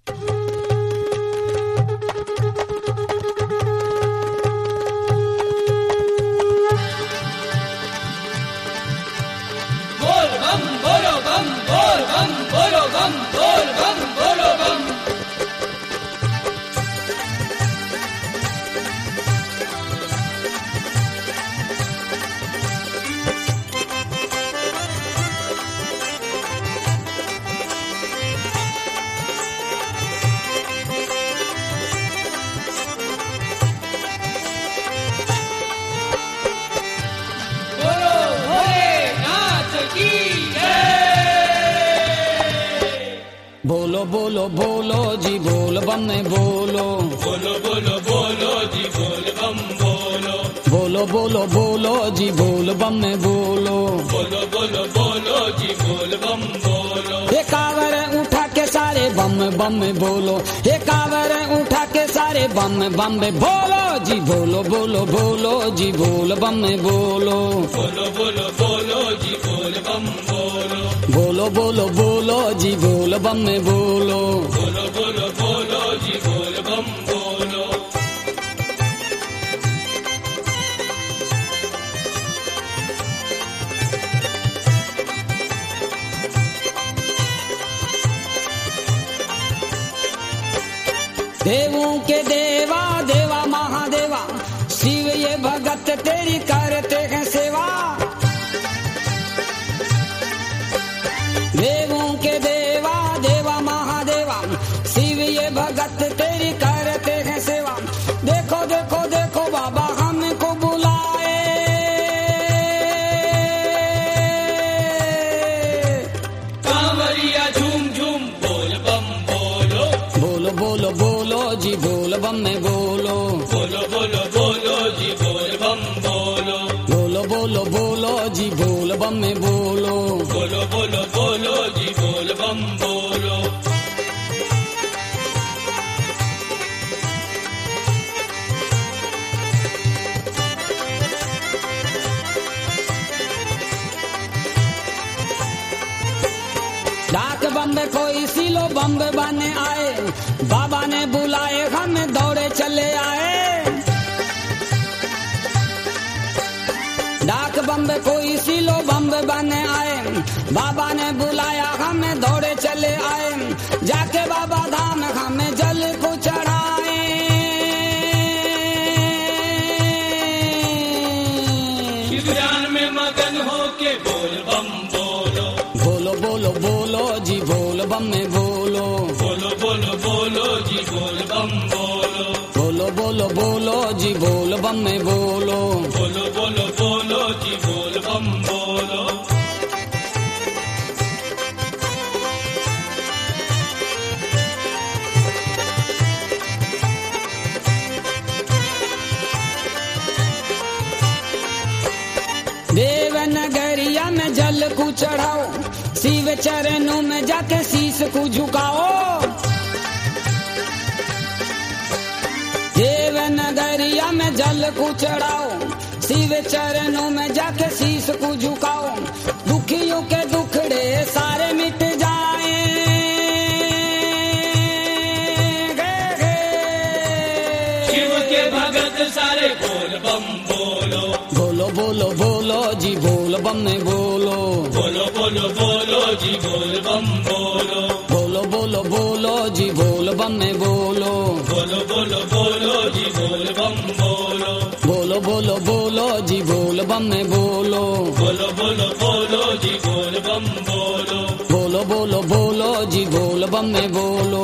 बोलो बोलो बोलो जी बोल बम में बोलो, बोलो बोलो बोलो जी बोल बम बोलो, बोलो बोलो बोलो जी बोल बम में बोलो, बोलो बोलो बोलो जी बोल बम बोलो। ये कावर उठा के सारे बम बम में बोलो, ये कावर उठा के सारे बम बम में बोलो जी बोलो बोलो बोलो जी बोल बम में बोलो, बोलो बोलो बोलो जी बोल बम बोलो, बोलो बोलो बोलो जी बोल बम में बोलो, बोलो बोलो बोलो जी बोल बम बोलो। देवों के देवा देवा महादेवा शिव ये भगत तेरी करते हैं सेवा, देवों के देवा देवा महादेवा शिव ये भगत तेरी करते हैं सेवा। देखो देखो देखो बाबा हमको बुलाए, कांवरिया झूम झूम बोल बम बोलो, बोलो बोलो बोलो जी बोल बम में बोलो, बोलो बोलो बोलो जी बोल बम बोलो, बोलो बोलो बोलो जी बोल बम में बोलो, बोलो बोलो बोलो जी बोल बम बोलो। डाक बम्बे कोई सिलो बम्बे बने आए, बाबा ने बुलाए हम दौड़े चले आए, डाक बम्बे कोई सिलो बम्बे बने आए, बाबा ने बुलाया हमें दौड़े चले आए, जाके बाबा धाम हमें जल को चढ़ाए, शिवजान में मगन हो के बोल बम बोलो, बोलो बोलो बोलो जी बोल बम में बोलो, बोलो बोलो बोलो जी बोल बम बोलो, बोलो बोलो बोलो जी बोल बम में बोलो, बोलो बोलो बोलो जी बोल बम बोलो। देवनगरिया में जल को चढ़ाओ, शिव चरणों में जाके शीश को झुकाओ, देवनगरिया में जल को चढ़ाओ, शिव चरणों में जाके शीश को झुकाओ, दुखियों के दुखड़े सारे मिट जाए, शिव के भगत सारे बोल बम बोलो, बोलो बोलो बोलो जी बोल बम में बोलो, बोलो बोलो बोलो जी बोल बम बोलो, बोलो बोलो बोलो जी बोल बम में बोलो, बोलो बोलो बोलो जी बोल बम बोलो, बोलो बोलो बोलो जी बोल बम में बोलो, बोलो बोलो बोलो जी बोल बम बोलो, बोलो बोलो बोलो जी बोल बम में बोलो।